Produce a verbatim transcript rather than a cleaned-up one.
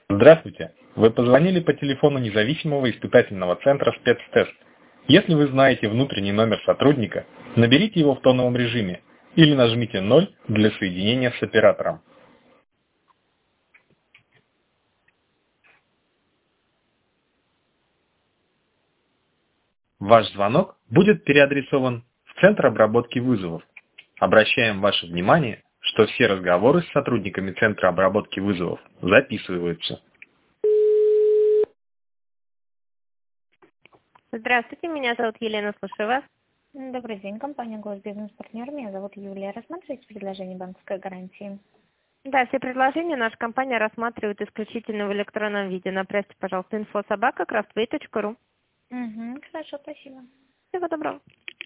Здравствуйте! Вы позвонили по телефону независимого испытательного центра «Спецтест». Если вы знаете внутренний номер сотрудника, наберите его в тоновом режиме или нажмите ноль для соединения с оператором. Ваш звонок будет переадресован в Центр обработки вызовов. Обращаем ваше внимание, что все разговоры с сотрудниками Центра обработки вызовов записываются. Здравствуйте, меня зовут Елена, слушаю вас. Добрый день, компания «Госбизнес-партнер». Меня зовут Юлия. Рассматриваете предложение банковской гарантии? Да, все предложения наша компания рассматривает исключительно в электронном виде. Направьте, пожалуйста, инфо собака крафтвей точка ру. Угу, хорошо, спасибо. Всего доброго.